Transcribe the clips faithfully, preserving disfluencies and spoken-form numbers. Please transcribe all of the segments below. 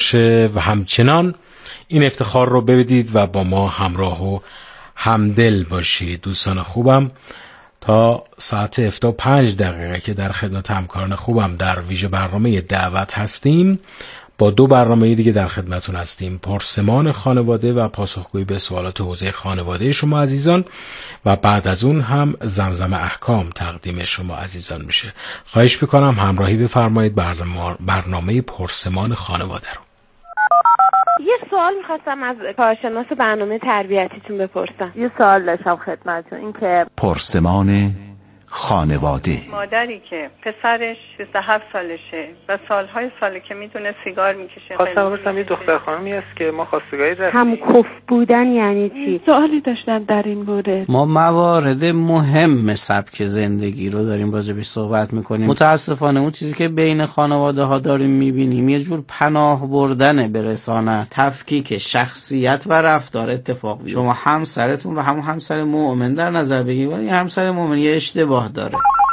باشه و همچنان این افتخار رو ببینید و با ما همراه و همدل باشید. دوستان خوبم، تا ساعت هفده و پنج دقیقه که در خدمت همکاران خوبم در ویژه برنامه دعوت هستیم، با دو برنامه دیگه در خدمتون هستیم: پرسمان خانواده و پاسخگویی به سوالات حوزه خانواده شما عزیزان، و بعد از اون هم زمزم احکام تقدیم شما عزیزان میشه. خواهش میکنم همراهی بفرمایید برنامه, برنامه پرسمان خانواده رو. یه سوال میخواستم از کارشناس برنامه تربیتیتون بپرسم. یه سوال داشتم خدمتتون، این که پرسمان خانواده. مادری که پسرش بیست و هفت سالشه و سالهای ساله که میدونه سیگار میکشه. خواستم بپرسم یه دختر خانمی هست که ما خواستگاری رفتیم. هم کف بودن یعنی چی؟ سوالی داشتم در این مورد. ما موارد مهم سبک زندگی رو داریم راجعش صحبت میکنیم. متاسفانه اون چیزی که بین خانواده ها داریم میبینیم یه جور پناه بردنه به رسانه، تفکیک شخصیت و رفتار اتفاق میفته. شما همسرتون و همون همسر مؤمن در نظر بگیرید، ولی همسر مؤمن یه اشتباه داره.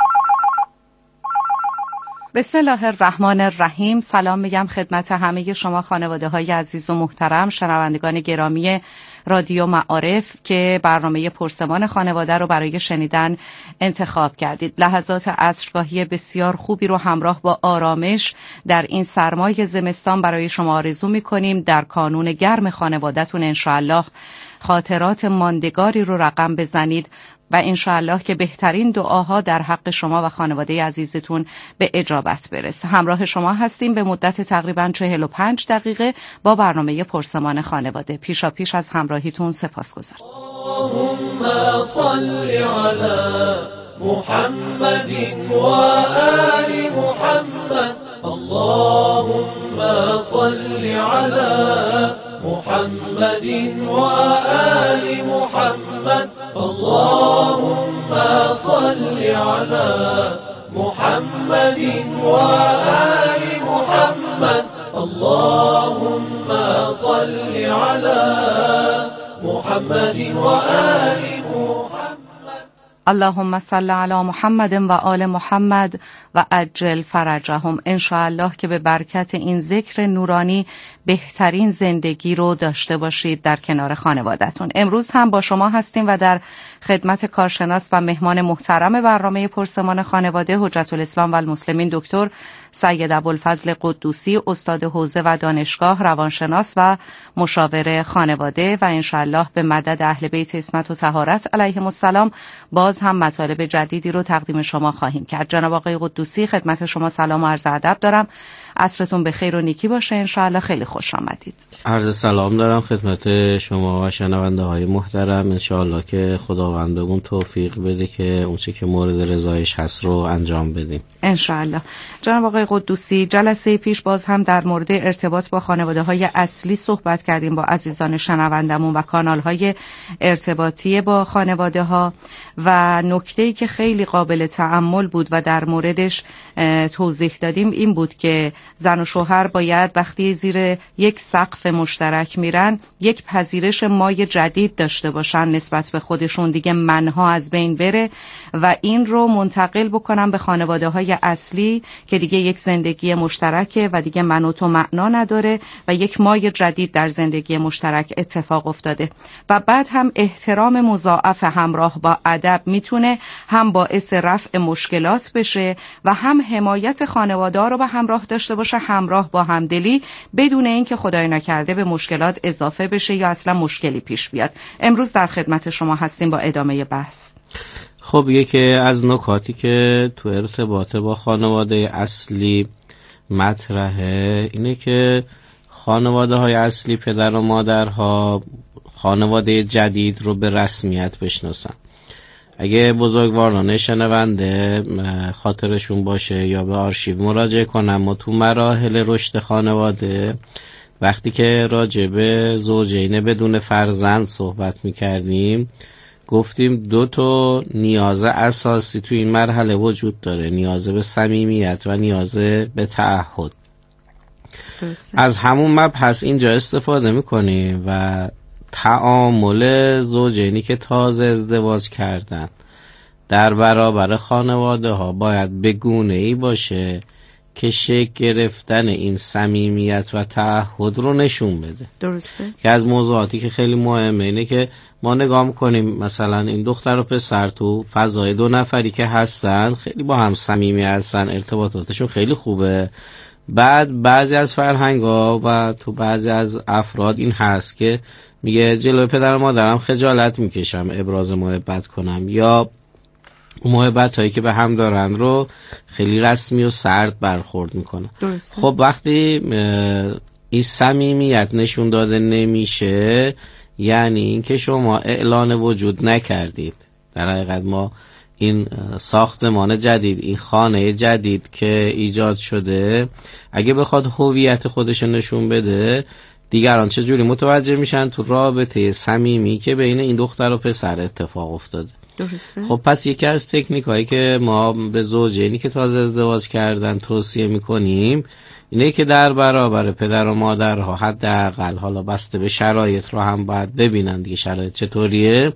بسم الله الرحمن الرحیم. سلام میگم خدمت همه شما خانواده های عزیز و محترم، شنوندگان گرامی رادیو معارف که برنامه پرسمان خانواده رو برای شنیدن انتخاب کردید. لحظات عصرگاهی بسیار خوبی رو همراه با آرامش در این سرمای زمستان برای شما آرزو میکنیم. در کانون گرم خانواده‌تون انشاءالله خاطرات ماندگاری رو رقم بزنید و انشاءالله که بهترین دعاها در حق شما و خانواده عزیزتون به اجابت برسه. همراه شما هستیم به مدت تقریباً چهل و پنج دقیقه با برنامه پرسمان خانواده. پیشا پیش از همراهیتون سپاسگزارم. اللهم صل علی محمد و آل محمد. اللهم صل علی محمد و آل محمد. اللهم صل علی محمد و آل محمد. اللهم صل علی محمد و آل محمد. اللهم صل علی محمد و آل محمد و عجل فرجهم. انشاءالله که به برکت این ذکر نورانی بهترین زندگی رو داشته باشید در کنار خانواده‌تون. امروز هم با شما هستیم و در خدمت کارشناس و مهمان محترم برنامه پرسمان خانواده حجت الاسلام و المسلمین دکتر سید ابوالفضل قدوسی، استاد حوزه و دانشگاه، روانشناس و مشاور خانواده، و انشاءالله به مدد اهل بیت عصمت و طهارت علیهم السلام باز هم مطالب جدیدی رو تقدیم شما خواهیم کرد. جناب آقای قدوسی، خدمت شما سلام و عرض ادب دارم. عصرتون به خیر و نیکی باشه انشاءالله. خیلی خوش آمدید. عرض سلام دارم خدمت شما و شنونده های محترم. انشاءالله که خداوند بهمون توفیق بده که اون چه که مورد رضایش هست رو انجام بدیم انشاءالله. جناب آقای قدوسی، جلسه پیش باز هم در مورد ارتباط با خانواده های اصلی صحبت کردیم با عزیزان شنوندمون و کانال های ارتباطی با خانواده ها، و نکته‌ای که خیلی قابل تأمل بود و در موردش توضیح دادیم این بود که زن و شوهر باید وقتی زیر یک سقف مشترک میرن یک پذیرش مای جدید داشته باشن نسبت به خودشون، دیگه منها از بین بره و این رو منتقل بکنن به خانواده های اصلی که دیگه یک زندگی مشترکه و دیگه من و تو معنا نداره و یک مای جدید در زندگی مشترک اتفاق افتاده. و بعد هم احترام مضاعف همراه با ادب میتونه هم باعث رفع مشکلات بشه و هم حمایت خانواده رو به همراه داشته باشه، همراه با همدلی، بدون اینکه خدای نکرده به مشکلات اضافه بشه یا اصلا مشکلی پیش بیاد. امروز در خدمت شما هستیم با ادامه بحث. خب یکی از نکاتی که تو ارتباط با خانواده اصلی مطرحه اینه که خانواده های اصلی، پدر و مادرها، خانواده جدید رو به رسمیت بشناسن. اگه بزرگواران شنونده خاطرشون باشه یا به آرشیو مراجعه کنم، ما تو مراحل رشد خانواده وقتی که راجع به زوجین بدون فرزند صحبت میکردیم گفتیم دو تا نیاز اساسی تو این مرحله وجود داره: نیاز به صمیمیت و نیاز به تعهد. از همون مبحث اینجا استفاده میکنیم و تعامل زوجینی که تازه ازدواج کردن در برابر خانواده ها باید به گونه ای باشه که شکل گرفتن این صمیمیت و تعهد رو نشون بده. درسته. که از موضوعاتی که خیلی مهمه اینه که ما نگاه می‌کنیم مثلا این دختر و پسر تو فضای دو نفری که هستن خیلی با هم صمیمی هستن، ارتباطاتشون خیلی خوبه. بعد بعضی از فرهنگ‌ها و تو بعضی از افراد این هست که میگه جلوی پدر و مادرم خجالت میکشم ابراز محبت کنم، یا محبت هایی که به هم دارن رو خیلی رسمی و سرد برخورد میکنن. درسته. خب وقتی این صمیمیت نشون داده نمیشه، یعنی اینکه شما اعلان وجود نکردید. در حقیقت ما این ساختمان جدید، این خانه جدید که ایجاد شده، اگه بخواد هویت خودش نشون بده، دیگران چجوری متوجه میشن تو رابطه صمیمی که بین این دختر و پسر اتفاق افتاده. درسته. خب پس یکی از تکنیک هایی که ما به زوجینی که تازه ازدواج کردن توصیه میکنیم اینه که در برابر پدر و مادرها حداقل، حالا بسته به شرایط رو هم باید ببینن دیگه شرایط چطوریه،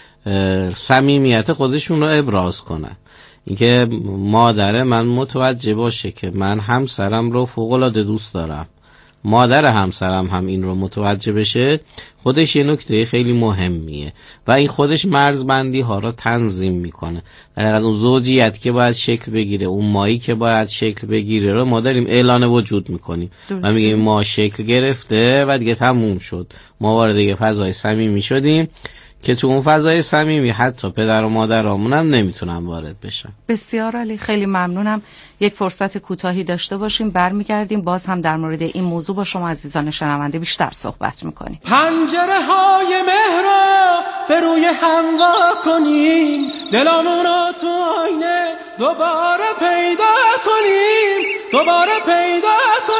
صمیمیت خودشون رو ابراز کنن. اینکه مادر من متوجه باشه که من همسرم رو فوق‌العاده دوست دارم، مادر همسرم هم این رو متوجه بشه، خودش یه نکته خیلی مهمیه و این خودش مرزبندی ها رو تنظیم میکنه. در حقیقت اون زوجیت که باید شکل بگیره، اون مایی که باید شکل بگیره رو ما داریم اعلان وجود میکنیم و میگیم ما شکل گرفته و دیگه تموم شد، ما وارد یه فضای صمیمی شدیم که تو اون فضای صمیمی حتی پدر و مادرامون هم نمیتونن وارد بشن. بسیار عالی، خیلی ممنونم. یک فرصت کوتاهی داشته باشیم، برمیگردیم باز هم در مورد این موضوع با شما عزیزان شنونده بیشتر صحبت میکنیم. پنجره های مهر رو به روی هم وا کنیم، دلمون رو تو آینه دوباره پیدا کنیم، دوباره پیدا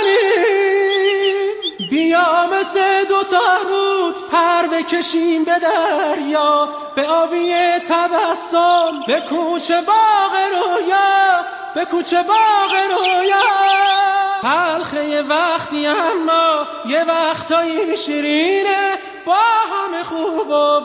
کنیم. بیا مثل دوتا رود پر بکشیم به دریا، به آبی تبسم، به کوچه باغ رویا، به کوچه باغ رویا. تلخه وقتی اما یه وقتایی شیرینه، با همه خوب و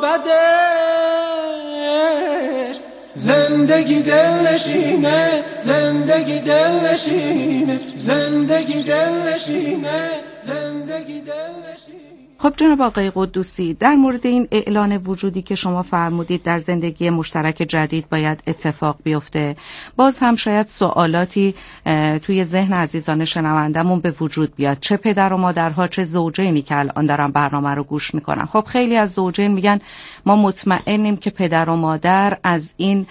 بدش زندگی دلنشینه، زندگی دلنشینه، زندگی دلنشینه، زندگی دلنشینه. خب جناب آقای قدوسی، در مورد این اعلان وجودی که شما فرمودید در زندگی مشترک جدید باید اتفاق بیفته، باز هم شاید سوالاتی توی ذهن عزیزان شنوندمون به وجود بیاد، چه پدر و مادرها چه زوجینی که الان دارن برنامه رو گوش میکنن. خب خیلی از زوجین میگن ما مطمئنیم که پدر و مادر از این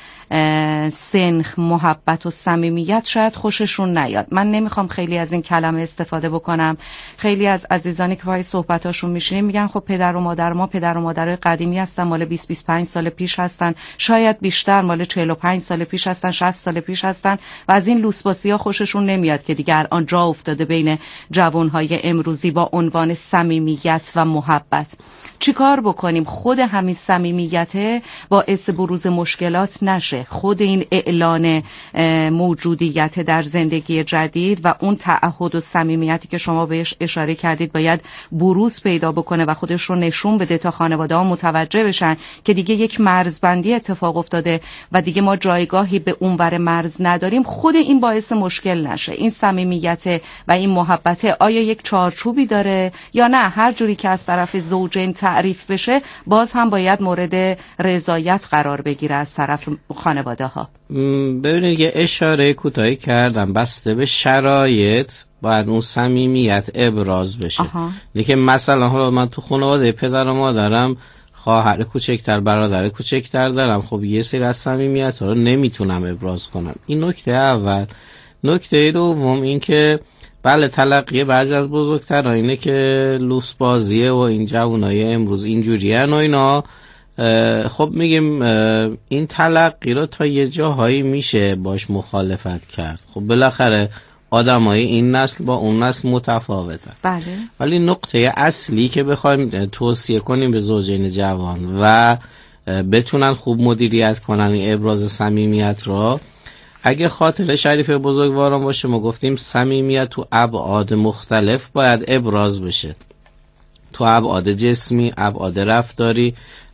سنخ محبت و صمیمیت شاید خوششون نیاد. من نمیخوام خیلی از این کلمه استفاده بکنم. خیلی از عزیزانی که پای صحبتاشون میشینیم میگن خب پدر و مادر ما پدر و مادرای قدیمی هستن، مال بیست بیست و پنج سال پیش هستن، شاید بیشتر مال چهل و پنج سال پیش هستن، شصت سال پیش هستن و از این لوسباسی‌ها خوششون نمیاد که دیگه الان جا افتاده بین جوانهای امروزی با عنوان صمیمیت و محبت. چیکار بکنیم خود همین صمیمیت باعث بروز مشکلات نشه، خود این اعلان موجودیت در زندگی جدید و اون تعهد و صمیمیتی که شما بهش اشاره کردید باید بروز پیدا بکنه و خودش رو نشون بده تا خانواده‌ها متوجه بشن که دیگه یک مرزبندی اتفاق افتاده و دیگه ما جایگاهی به اونور مرز نداریم. خود این باعث مشکل نشه. این صمیمیت و این محبت آیا یک چارچوبی داره یا نه هر جوری که از طرف زوجین تعریف بشه باز هم باید مورد رضایت قرار بگیره از طرف خانواده ها؟ ببینید یه اشاره کوتاهی کردم، بسته به شرایط باید اون صمیمیت ابراز بشه. نه که مثلا حالا من تو خانواده پدر و مادرم خواهر کوچکتر برادر کوچکتر دارم، خب یه سری از صمیمیت ها رو نمیتونم ابراز کنم. این نکته اول. نکته دوم این که بله تلقیه بعضی از بزرگتر اینه که لوس بازیه و این جوانای امروز اینجوریه و اینا. خب میگیم این تلقی رو تا یه جاهایی میشه باش مخالفت کرد. خب بالاخره آدمای این نسل با اون نسل متفاوته. بله. ولی نقطه اصلی که بخوایم توصیه کنیم به زوجین جوان و بتونن خوب مدیریت کنن این ابراز صمیمیت رو، اگه خاطر شریف بزرگواران باشه ما گفتیم صمیمیت تو ابعاد مختلف باید ابراز بشه، تو ابعاد جسمی، ابعاد رفتاری،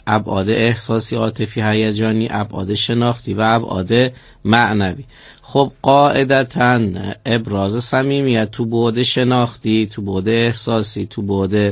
ابعاد احساسی، عاطفی، هیجانی، ابعاد شناختی و ابعاد معنوی. خب قاعدتاً ابراز صمیمیت تو بعد شناختی، تو بعد احساسی، تو بعد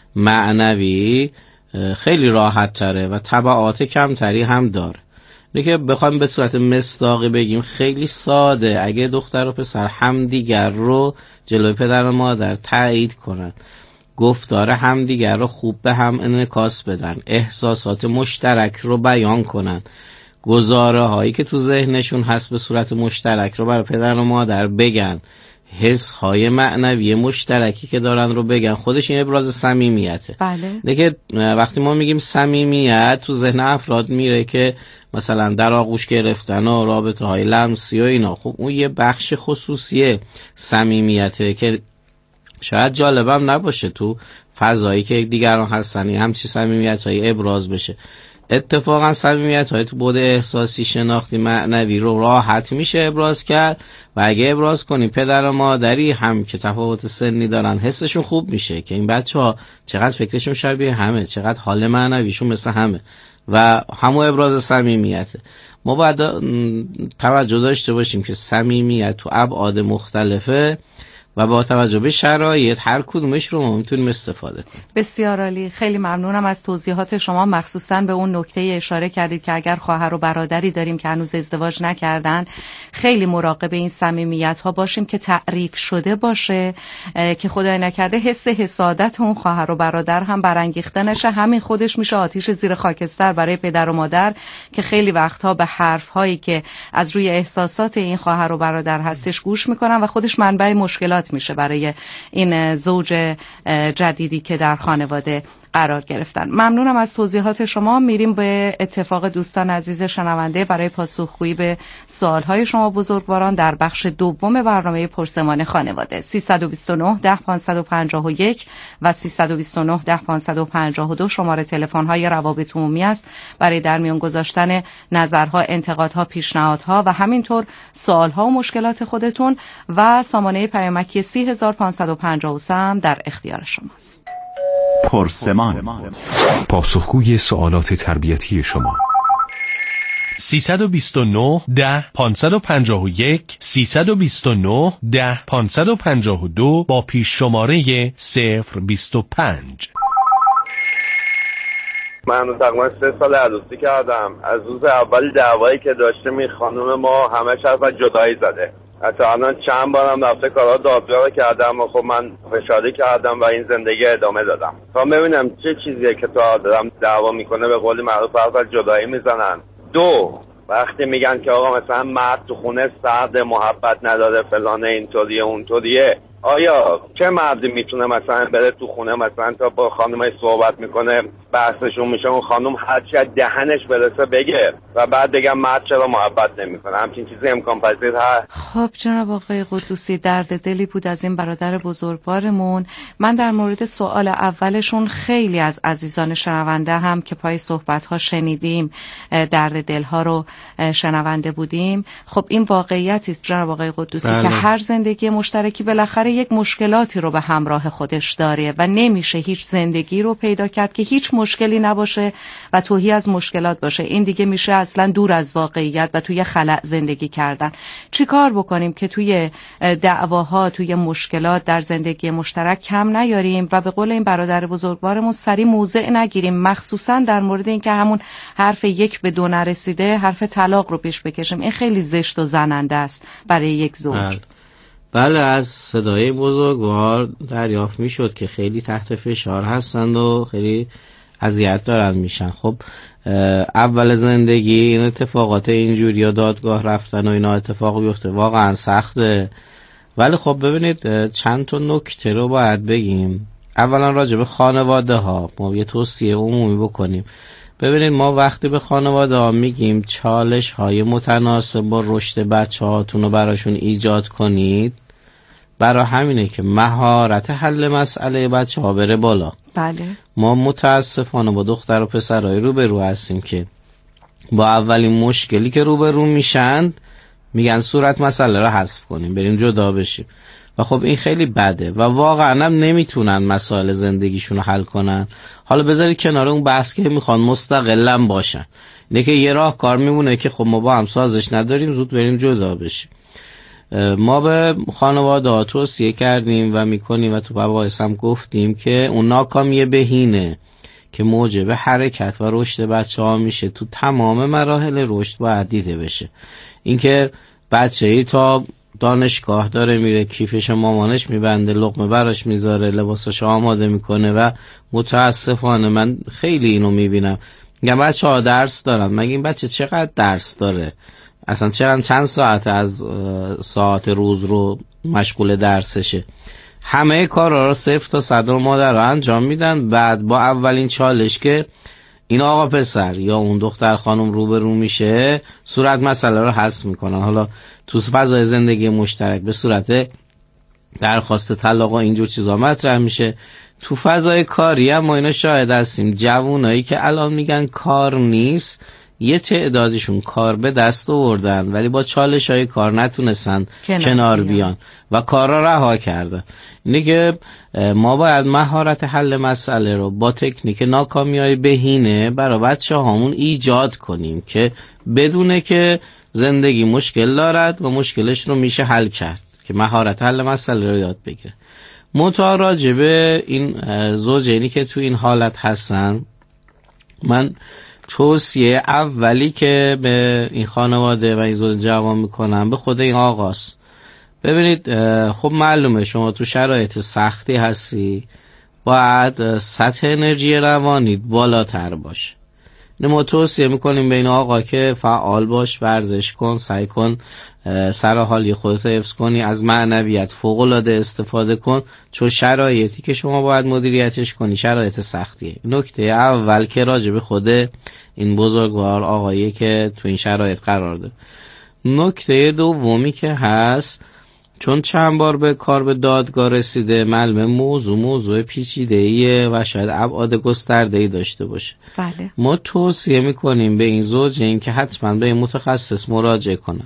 معنوی خیلی راحت تره و تبعات کمتری هم داره. اینه که بخوایم به صورت مصداقی بگیم خیلی ساده، اگه دختر و پسر همدیگر رو جلوی پدر و مادر تایید کنن، گفتار همدیگر رو خوب به هم انعکاس بدن، احساسات مشترک رو بیان کنن، گزاره هایی که تو ذهنشون هست به صورت مشترک رو برای پدر و مادر بگن، حس های معنوی مشترکی که دارن رو بگن، خودش این ابراز صمیمیته. بله. دیگه وقتی ما میگیم صمیمیت تو ذهن افراد میره که مثلا در آغوش گرفتن و رابطه های لمسی و اینا، خب اون یه بخش خصوصی صمیمیته که شاید جالبم نباشه تو فضایی که دیگران هستن همچی صمیمیت های ابراز بشه. اتفاقا صمیمیت های تو بعد احساسی، شناختی، معنوی رو راحت میشه ابراز کرد و اگه ابراز کنی پدر و مادری هم که تفاوت سنی دارن حسشون خوب میشه که این بچه ها چقدر فکرشون شبیه همه، چقدر حال معنویشون مثل همه و همون ابراز صمیمیته. ما باید توجه داشته باشیم که صمیمیت تو ابعاد مختلفه و با توجه به شرایط هر کدومش رو ما میتونیم استفاده کنیم. بسیار عالی، خیلی ممنونم از توضیحات شما، مخصوصا به اون نکته اشاره کردید که اگر خواهر و برادری داریم که هنوز ازدواج نکردن، خیلی مراقب این صمیمیت ها باشیم که تعریف شده باشه، که خدای نکرده حس حسادت اون خواهر و برادر هم برانگیخته نشه، همین خودش میشه آتیش زیر خاکستر برای پدر و مادر که خیلی وقتها به حرف هایی که از روی احساسات این خواهر و برادر هستش گوش میکنن و خودش منبع مشکلات میشه برای این زوج جدیدی که در خانواده قرار گرفتن. ممنونم از توضیحات شما. میریم به اتفاق دوستان عزیز شنونده برای پاسخگویی به سوالهای شما بزرگواران در بخش دوم برنامه پرسمان خانواده. سیصد و بیست و نه ده پانصد و پنجاه و یک و سیصد و بیست و نه ده پانصد و پنجاه و دو شماره تلفن‌های روابط عمومی است برای در میان گذاشتن نظرها، انتقادها، پیشنهادها و همینطور سوالها و مشکلات خودتون، و سامانه پیامکی سی هزار و پانصد و پنجاه و سه هم در اختیار شماست. پرسمان، پاسخگوی سوالات تربیتی شما. سیصد و بیست و نه ده پانصد و پنجاه و یک سیصد و بیست و نه ده پانصد و پنجاه و دو با پیش شماره صفر بیست و پنج. من تقریبا سه سال عروسی کردم. از روز اول دعوایی که داشتیم این خانم ما همه حرف از جدایی زده. حتی الان چند بارم رفته کارها دادگاه کردم و خب من فشاری کردم و این زندگی ادامه دادم تا ببینم چه چیزیه که تا دارم دعوا میکنه به قول معروف حرف از جدایی میزنن. دو، وقتی میگن که آقا مثلا مرد تو خونه سرد، محبت نداره، فلانه، اینطوریه اونطوریه، آیا چه مردی میتونه مثلا بره تو خونه مثلا تا با خانمای صحبت میکنه بحثشون میشه اون خانم هرچی از دهنش برسه بگه و بعد بگم مرد چرا محبت نمیکنه؟ همچین چیزی امکان پذیر هست؟ خب جناب آقای قدوسی، درد دلی بود از این برادر بزرگوارمون. من در مورد سوال اولشون خیلی از عزیزان شنونده هم که پای صحبت‌ها شنیدیم درد دلها رو شنونده بودیم. خب این واقعیتی است جناب آقای قدوسی بله. که هر زندگی مشترکی بالاخره یک مشکلاتی رو به همراه خودش داره و نمیشه هیچ زندگی رو پیدا کرد که هیچ مشکلی نباشه و توهی از مشکلات باشه. این دیگه میشه اصلا دور از واقعیت و توی خلأ زندگی کردن. چی کار بکنیم که توی دعواها، توی مشکلات در زندگی مشترک کم نیاریم و به قول این برادر بزرگوارمون سری موضع نگیریم، مخصوصا در مورد این که همون حرف یک به دو نرسیده حرف طلاق رو پیش بکشیم. این خیلی زشت و زننده است برای یک زوج. بله، از صدای بزرگوار دریافت میشد که خیلی تحت فشار هستند و خیلی اذیت دارن میشن. خب اول زندگی این اتفاقات اینجوری یا دادگاه رفتن و اینا اتفاق بیفته واقعا سخته، ولی خب ببینید چند تا نکته رو باید بگیم. اولا راجع به خانواده ها ما یه توصیه عمومی بکنیم. ببینید ما وقتی به خانواده ها میگیم چالش های متناسب با رشد بچه هاتون رو براشون ایجاد کنید، برای همینه که مهارت حل مسئله بچه ها بره بالا. بله. ما متاسفانه با دختر و پسرهای روبرو هستیم که با اولین مشکلی که روبرو میشن میگن صورت مسئله رو حذف کنیم، بریم جدا بشیم. و خب این خیلی بده و واقعا هم نمیتونن مسائل زندگیشون رو حل کنن. حالا بذارید کنار اون بحث که میخوان مستقلا باشن، اینه که یه راه کار میمونه که خب ما با هم سازش نداریم، زود بریم جدا بشیم. ما به خانواده ها توصیه کردیم و میکنیم و تو مباحث هم گفتیم که اون ناکامی بهینه که موجب حرکت و رشد بچه ها میشه تو تمام مراحل رشد باید دیده بشه. اینکه بچه ای تا دانشگاه داره میره، کیفش مامانش میبنده، لقمه براش میذاره، لباسش آماده میکنه و متاسفانه من خیلی اینو میبینم. میگم بچه ها درس دارن، مگه این بچه چقدر درس داره؟ اصلا چقدر چند ساعت از ساعت روز رو مشغول درسشه؟ همه کارا رو صفر تا صد رو مادر رو انجام میدن، بعد با اولین چالش که این آقا پسر یا اون دختر خانم روبرو میشه صورت مسئله رو حل میکنن. حالا تو فضای زندگی مشترک به صورت درخواست طلاق و اینجور چیزا مطرح میشه. تو فضای کاری هم ما اینا شاهد هستیم، جوونایی که الان میگن کار نیست، یه تعدادشون کار به دست آوردن ولی با چالش های کار نتونستن کنار, کنار بیان و کار را رها کردن. اینه که ما باید مهارت حل مسئله رو با تکنیک ناکامی های بهینه برای بچه هامون ایجاد کنیم که بدونه که زندگی مشکل دارد و مشکلش رو میشه حل کرد، که مهارت حل مسئله رو یاد بگیره. منتها راجبه این زوجینی که تو این حالت هستن، من توصیه اولی که به این خانواده و این زوج جوان میکنم به خود این آقاست. ببینید خب معلومه شما تو شرایط سختی هستی، باید سطح انرژی روانی بالاتر باشه. ما توصیه میکنیم به این آقا که فعال باش، ورزش کن، سعی کن سر حالی خودت حفظ کنی، از معنویت فوق‌العاده استفاده کن، چون شرایطی که شما باید مدیریتش کنی شرایط سختیه. نکته اول که راجع به خود این بزرگوار آقایی که تو این شرایط قرار داره. نکته دومی که هست، چون چند بار به کار به دادگاه رسیده، معلومه موضوع موضوع پیچیده‌ایه و شاید ابعاد گسترده‌ای داشته باشه. بله. ما توصیه میکنیم به این زوج این که حتما به متخصص مراجعه کنن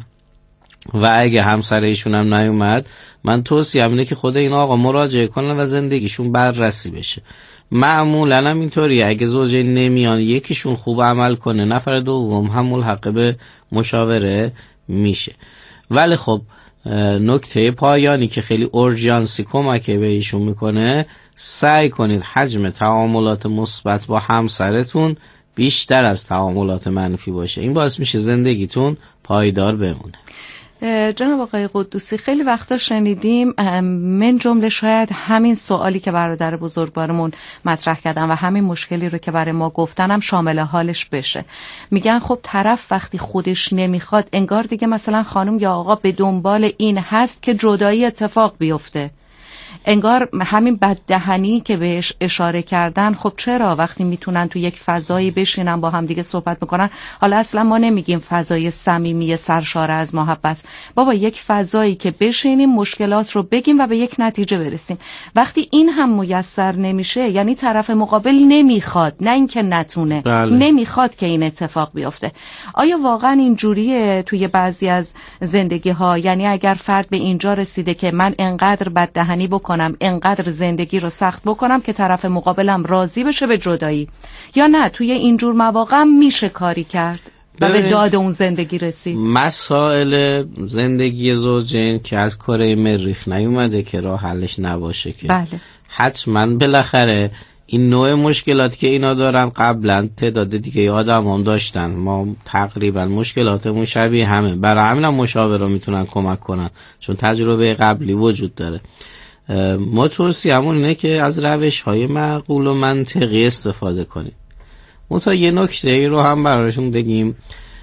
و اگه همسر ایشون هم نیومد، من توصیه اینه که خود این آقا مراجعه کنن و زندگیشون بررسی بشه. معمولا هم اینطوریه، اگه زوجین نمیان یکیشون خوب عمل کنه، نفر دوم هم ملحق به مشاوره میشه. ولی خب نکته پایانی که خیلی اورژانسی کمک به ایشون میکنه، سعی کنید حجم تعاملات مثبت با همسرتون بیشتر از تعاملات منفی باشه. این باعث میشه زندگیتون پایدار بمونه. جناب آقای قدوسی، خیلی وقتا شنیدیم، من جمله شاید همین سوالی که برادر بزرگوارمون مطرح کردن و همین مشکلی رو که برای ما گفتن هم شامل حالش بشه. میگن خب طرف وقتی خودش نمیخواد، انگار دیگه مثلا خانم یا آقا به دنبال این هست که جدایی اتفاق بیفته. انگار همین بددهنی که بهش اشاره کردن، خب چرا وقتی میتونن تو یک فضایی بشینن با هم دیگه صحبت میکنن، حالا اصلا ما نمیگیم فضای صمیمی سرشار از محبت، بابا یک فضایی که بشینیم مشکلات رو بگیم و به یک نتیجه برسیم. وقتی این هم میسر نمیشه، یعنی طرف مقابل نمیخواد، نه اینکه نتونه، بله. نمیخواد که این اتفاق بیفته. آیا واقعا این جوریه توی بعضی از زندگی ها؟ یعنی اگر فرد به اینجا رسیده که من انقدر بددهنی بکنم، انقدر زندگی رو سخت بکنم که طرف مقابلم راضی بشه به جدایی، یا نه توی اینجور مواقع میشه کاری کرد و به داد اون زندگی رسید؟ مسائل زندگی زوجین که از کره مریخ نیومده که راه حلش نباشه که. بله. حتما بالاخره این نوع مشکلاتی که اینا دارن قبلا تعداد دیگه آدم هم داشتن، ما تقریبا مشکلاتمون شبیه همه، برای همین هم مشاوره میتونن کمک کنن چون تجربه قبلی وجود داره. ما توصیه‌مون اینه که از روش‌های معقول و منطقی استفاده کنیم. منتها یه نکته ای رو هم براشون بگیم،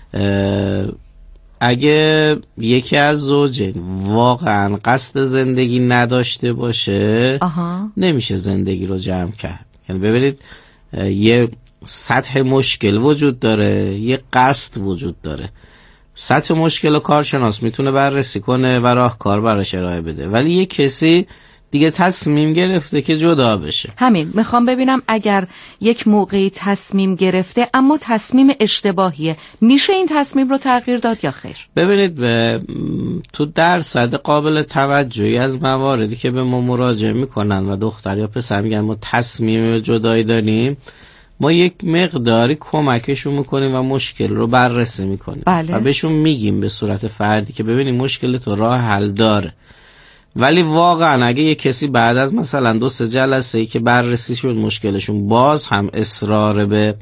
اگه یکی از زوجین واقعا قصد زندگی نداشته باشه، آها. نمیشه زندگی رو جمع کرد. یعنی ببینید یه سطح مشکل وجود داره، یه قصد وجود داره. سطح مشکل و کارشناس میتونه بررسی کنه و راهکار براش ارائه بده، ولی یه کسی دیگه تصمیم گرفته که جدا بشه. همین میخوام ببینم اگر یک موقعی تصمیم گرفته اما تصمیم اشتباهیه، میشه این تصمیم رو تغییر داد یا خیر؟ ببینید تو درصد قابل توجهی از مواردی که به ما مراجعه میکنن و دختر یا پسر میگن ما تصمیم جدایی داریم، ما یک مقداری کمکشون میکنیم و مشکل رو بررسی میکنیم. بله. و بهشون میگیم به صورت فردی که ببینیم مشکل تو راه حل داره. ولی واقعا اگه یک کسی بعد از مثلا دو سه جلسه ای که بررسی شد مشکلشون باز هم اصرار به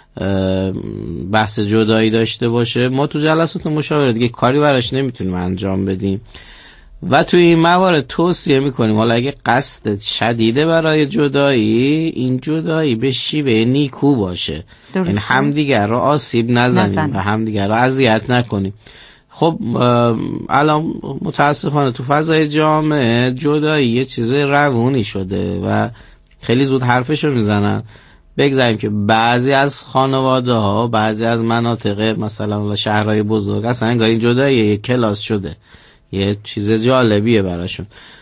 بحث جدایی داشته باشه، ما تو جلسات مشاوره دیگه کاری براش نمیتونیم انجام بدیم و تو این موارد توصیه میکنیم حالا اگه قصدت شدیده برای جدایی، این جدایی به شیوه نیکو باشه، این همدیگر رو آسیب نزنیم نزن. و همدیگر رو اذیت نکنیم. خب الان متاسفانه تو فضای جامعه جدایی یه چیز روونی شده و خیلی زود حرفشو میزنن. بگذاریم که بعضی از خانواده ها، بعضی از مناطق مثلا شهرهای بزرگ اصلا انگار این جدایی یه کلاس شده، یه چیز جالبیه براشون.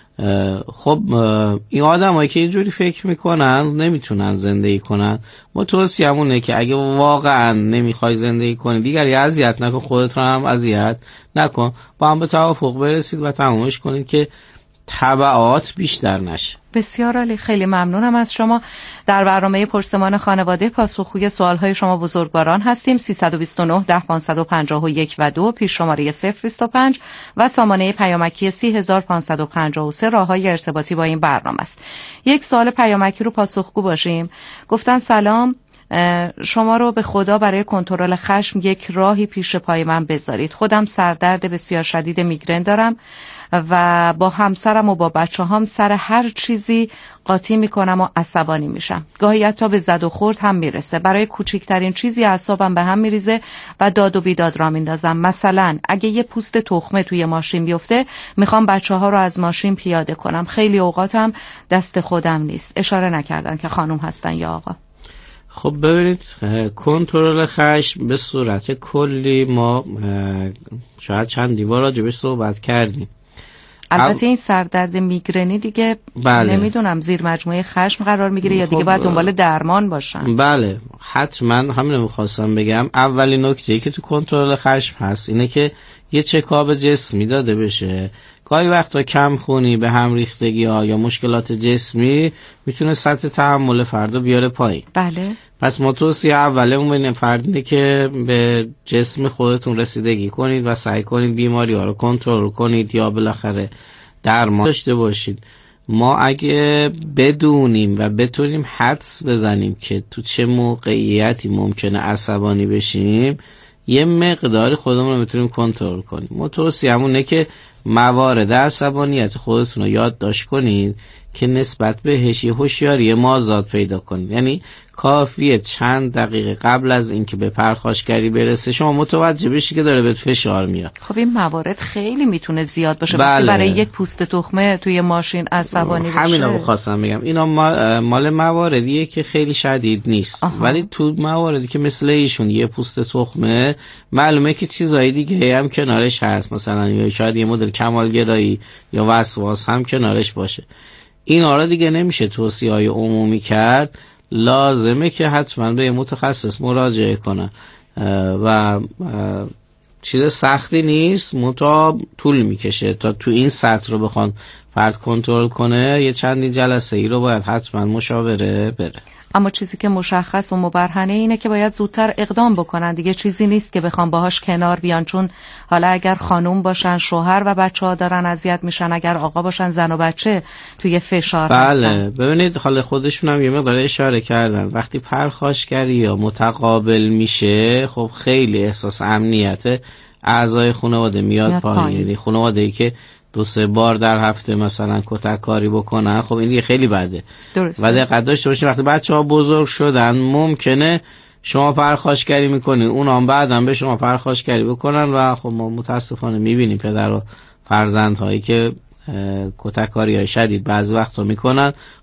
خب این آدم هایی که اینجوری فکر میکنن نمیتونن زندگی کنن. ما توصیه‌مونه که اگه واقعا نمیخوای زندگی کنی دیگری اذیت نکن، خودت رو هم اذیت نکن، با هم به توافق برسید و تمومش کنید که تبعات بیشتر نشه. بسیار عالی، خیلی ممنونم از شما. در برنامه پرسمان خانواده پاسخگوی سوالهای شما بزرگواران هستیم. سیصد و بیست و نه ده پانصد و پنجاه و یک و دو پیش شماره صفر بیست و پنج و سامانه پیامکی سی هزار پانصد و پنجاه و سه راههای ارتباطی با این برنامه است. یک سوال پیامکی رو پاسخگو باشیم. گفتن سلام، شما رو به خدا برای کنترل خشم یک راهی پیش پای من بذارید. خودم سردرد بسیار شدید میگرن دارم و با همسرم و با بچه هم سر هر چیزی قاطی میکنم و عصبانی میشم. گاهی حتی به زد و خورد هم میرسه. برای کوچکترین چیزی اعصابم به هم میریزه و داد و بیداد را میندازم. مثلا اگه یه پوست تخمه توی ماشین بیفته میخوام بچه ها رو از ماشین پیاده کنم. خیلی اوقاتم دست خودم نیست. اشاره نکردن که خانم هستن یا آقا. خب ببینید، کنترل خشم به صورت کلی ما شاید چند دیوار راجبش صحبت کردیم. البته این سردرد میگرنی دیگه بله. نمیدونم زیر مجموعه خشم قرار میگیره یا دیگه خب باید دنبال درمان باشن. بله حتما همین میخواستم بگم. اولین نکته‌ای که تو کنترل خشم هست اینه که یه چکاب جسمی داده بشه. گاهی وقتا کم خونی، به هم ریختگی ها یا مشکلات جسمی میتونه سطح تحمل فرد بیاره پایین. بله. پس ما توصیه اولمون بین فرد اینه که به جسم خودتون رسیدگی کنید و سعی کنید بیماری ها رو کنترل کنید یا بالاخره درمان داشته باشید. ما اگه بدونیم و بتونیم حدس بزنیم که تو چه موقعیتی ممکنه عصبانی بشیم، یه مقداری خودمون رو میتونیم کنترل کنیم. ما توصیه‌مون اینه که موارد عصبانیت خودتون رو یادداشت کنید که نسبت بهش یه هوشیاری مازاد پیدا کنید. یعنی کافیه چند دقیقه قبل از اینکه به پرخاشگری برسه شما متوجه بشی که داره بهت فشار میاد. خب این موارد خیلی میتونه زیاد باشه. بله. برای یک پوست تخمه توی ماشین عصبانی بشه. همین رو خواستم بگم. اینا مال مواردیه که خیلی شدید نیست. آها. ولی تو مواردی که مثل ایشون یه پوست تخمه، معلومه که چیزای دیگه هم کنارش هست، مثلا یا شاید یه مدل کمالگرایی یا وسواس هم کنارش باشه. اینا رو دیگه نمیشه توصیه‌های عمومی کرد، لازمه که حتما به متخصص مراجعه کنن و چیز سختی نیست، منتها طول میکشه تا تو این سطح رو بخوان فرد کنترل کنه. یه چندین جلسه ای رو باید حتما مشاوره بره. اما چیزی که مشخص و مبرهنه اینه که باید زودتر اقدام بکنن. دیگه چیزی نیست که بخوام باهاش کنار بیان، چون حالا اگر خانوم باشن شوهر و بچه ها دارن اذیت میشن، اگر آقا باشن زن و بچه توی فشار بله. هستن. ببینید حالا خودشون هم یه مقدار اشاره کردن وقتی پرخاشگری یا متقابل میشه، خب خیلی احساس امنیت اعضای خانواده میاد, میاد پایین. یعنی خانواده‌ای که دو سه بار در هفته مثلا کتک کاری بکنن، خب این دیگه خیلی بده. درسته. و دقت داشته باشید وقتی بچه‌ها بزرگ شدن ممکنه شما پرخاشگری میکنید، اونا هم بعداً به شما پرخاشگری بکنن و خب ما متاسفانه میبینیم پدر و فرزندهایی که کتک کاری های شدید بعضی وقتا میکنن،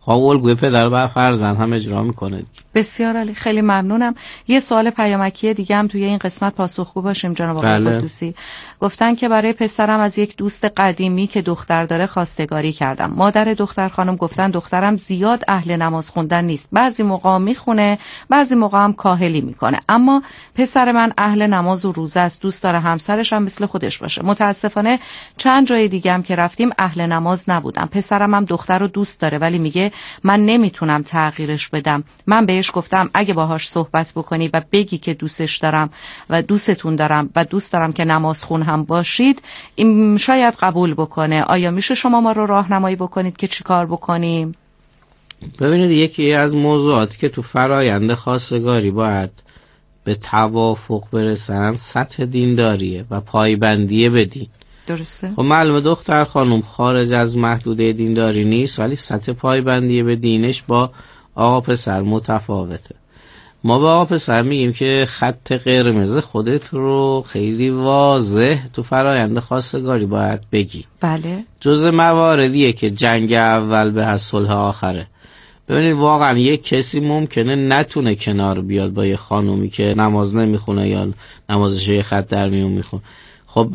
خب الگوی پدر و فرزند هم اجرا میکنه. بسیار عالی، خیلی ممنونم. یه سوال پیامکی دیگه هم توی این قسمت پاسخگو باشیم جناب آقای بله. قدوسی. گفتن که برای پسرم از یک دوست قدیمی که دختر داره خواستگاری کردم. مادر دختر خانم گفتن دخترم زیاد اهل نماز خوندن نیست، بعضی موقع میخونه بعضی موقع هم کاهلی میکنه، اما پسر من اهل نماز و روزه است، دوست داره همسرش هم مثل خودش باشه. متاسفانه چند جای دیگه هم که رفتیم اهل نماز نبودم. پسرم هم دختر رو دوست داره ولی میگه من نمیتونم تغییرش بدم. من بهش گفتم اگه باهاش صحبت بکنی و بگی که دوستش دارم و دوستتون دارم و دوست دارم که نماز خون هم باشید، این شاید قبول بکنه. آیا میشه شما ما رو راهنمایی بکنید که چی کار بکنیم؟ ببینید یکی از موضوعاتی که تو فرایند خواستگاری باید به توافق برسن سطح دینداریه و پایبندی به دین. درسته. خب معلومه دختر خانم خارج از محدوده دینداری نیست ولی سطح پایبندی به دینش با آقا پسر متفاوته. ما با آقا پسر میگیم که خط قرمز خودت رو خیلی واضح تو فرایند خواستگاری باید بگی. بله. جز مواردیه که جنگ اول به از صلح آخره. ببینید واقعا یک کسی ممکنه نتونه کنار بیاد با یه خانومی که نماز نمیخونه یا نمازش یه خط در میون میخونه. خب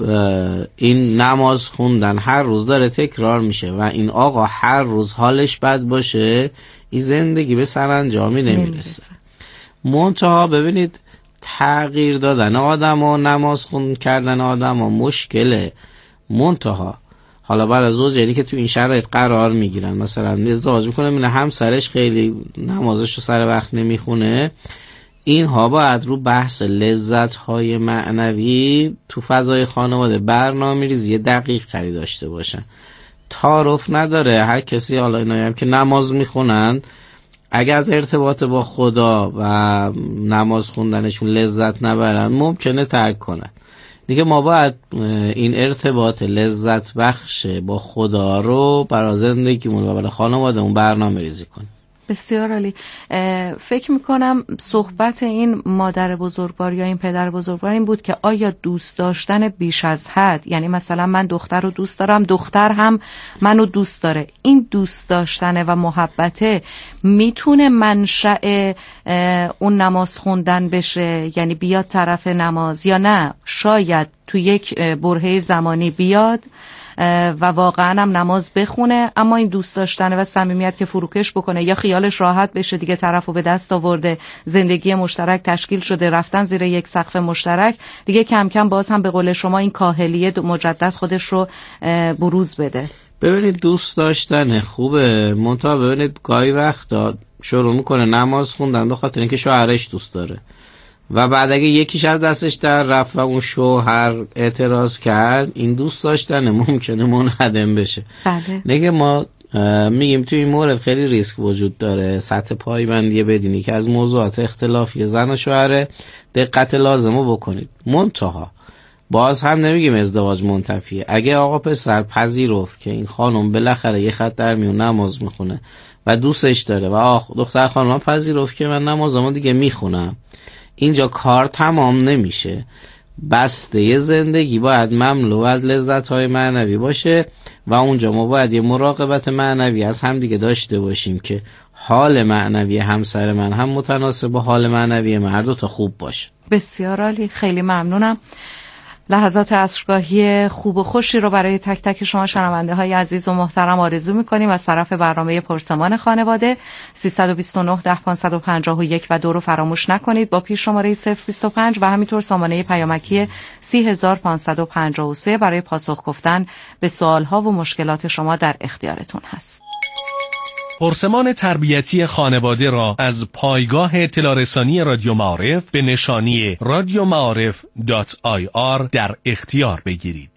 این نماز خوندن هر روز داره تکرار میشه و این آقا هر روز حالش بد باشه این زندگی به سرانجامی نمیرسه. منتها ببینید تغییر دادن آدم و نماز خوندن کردن آدم و مشکله. منتها حالا برای زوجینی که تو این شرایط قرار میگیرن، مثلا ازدواج میکنه میبینه همسرش خیلی نمازش رو سر وقت نمیخونه، اینها باید رو بحث لذت‌های معنوی تو فضای خانواده برنامه‌ریزی دقیق تری داشته باشن. تعارف نداره هر کسی، حالا اینایی هم که نماز میخونن اگه از ارتباط با خدا و نماز خوندنشون لذت نبرن ممکنه ترک کنن. دیگه ما باید این ارتباط لذت بخش با خدا رو برای زندگیمون و برای خانوادهمون برنامه ریزی کنیم. بسیار عالی. فکر میکنم صحبت این مادر بزرگوار یا این پدر بزرگوار این بود که آیا دوست داشتن بیش از حد، یعنی مثلا من دختر رو دوست دارم دختر هم منو دوست داره، این دوست داشتن و محبته میتونه منشأ اون نماز خوندن بشه، یعنی بیاد طرف نماز، یا نه شاید تو یک برهه زمانی بیاد و واقعا هم نماز بخونه اما این دوست داشتن و صمیمیت که فروکش بکنه یا خیالش راحت بشه دیگه طرفو به دست آورده، زندگی مشترک تشکیل شده، رفتن زیر یک سقف مشترک، دیگه کم کم باز هم به قول شما این کاهلیه مجدد خودش رو بروز بده. ببینید دوست داشتن خوبه، منتها ببینید گاهی وقتا شروع میکنه نماز خوندن به خاطر اینکه شوهرش دوست داره و بعد اگه یکیش از دستش در رفت و اون شوهر اعتراض کرد این دوست داشتن ممکنه منهدم بشه. بله. نگه ما میگیم توی این مورد خیلی ریسک وجود داره، سطح پایبندی بدینی که از موضوعات اختلافی زن و شوهره دقت لازمو بکنید. منتها باز هم نمیگیم ازدواج منتفیه. اگه آقا پسر پذیرفت که این خانم بالاخره یه خط در میون نماز میخونه و دوستش داره و آخ دختر خانم پذیرفت که من نمازمو دیگه میخونم، اینجا کار تمام نمیشه. بسته زندگی باید مملو از لذت‌های معنوی باشه و اونجا ما باید یه مراقبت معنوی از هم دیگه داشته باشیم که حال معنوی همسر من هم متناسب با حال معنوی من، هر دو تا خوب باشه. بسیار عالی، خیلی ممنونم. لحظات عصرگاهی خوب و خوشی رو برای تک تک شما شنونده های عزیز و محترم آرزو میکنیم. از طرف برنامه پرسمان خانواده سیصد و بیست و نه ده پانصد و پنجاه و یک و دو رو فراموش نکنید با پیش شماره صفر بیست و پنج و همینطور سامانه پیامکی سی هزار و پانصد و پنجاه و سه برای پاسخ گفتن به سوال ها و مشکلات شما در اختیارتون هست. پرسمان تربیتی خانواده را از پایگاه اطلاع‌رسانی رادیو معارف به نشانی رادیو معارف دات آی آر در اختیار بگیرید.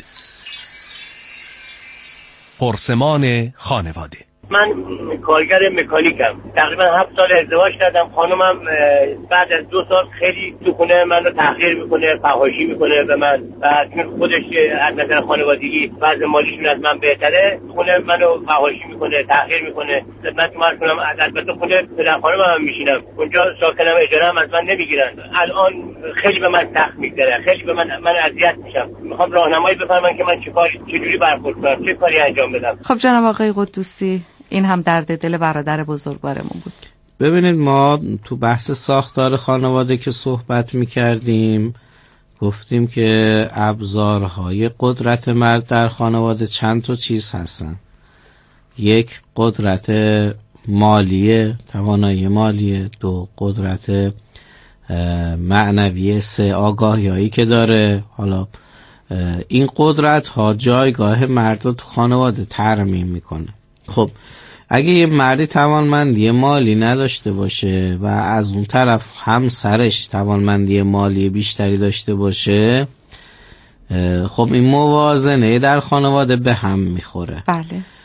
پرسمان خانواده. من کارگر مکانیکم، تقریبا هفت سال ازدواج کردم. خانمم بعد از دو سال خیلی تو خونه من رو تحقیر میکنه، فحاشی میکنه به من و چون خودش از نظر خانوادگی وضع مالیشون از من بهتره خونه منو فحاشی میکنه، تحقیر میکنه. من تو من کنم البته خونه پدر خانمم هم میشینم اونجا، ساکنم، اجاره هم از من نمیگیرن. الان خیلی به من سخت میگذره، خیلی به من من اذیت میشم. میخوام راهنمایی بفرمایید که من چه کاری چه جوری برخورد کنم، چه کاری انجام بدم. خب جناب آقای قدوسی، این هم درد دل برادر بزرگوارمون بود. ببینید ما تو بحث ساختار خانواده که صحبت میکردیم گفتیم که ابزارهای قدرت مرد در خانواده چند تا چیز هستن. یک، قدرت مالیه، توانایی مالیه. دو، قدرت معنوی. سه، آگاهیایی که داره. حالا این قدرت ها جایگاه مرد رو تو خانواده ترمیم میکنه. خب اگه یه مردی توانمندی مالی نداشته باشه و از اون طرف همسرش توانمندی مالی بیشتری داشته باشه، خب این موازنه در خانواده به هم میخوره. بله.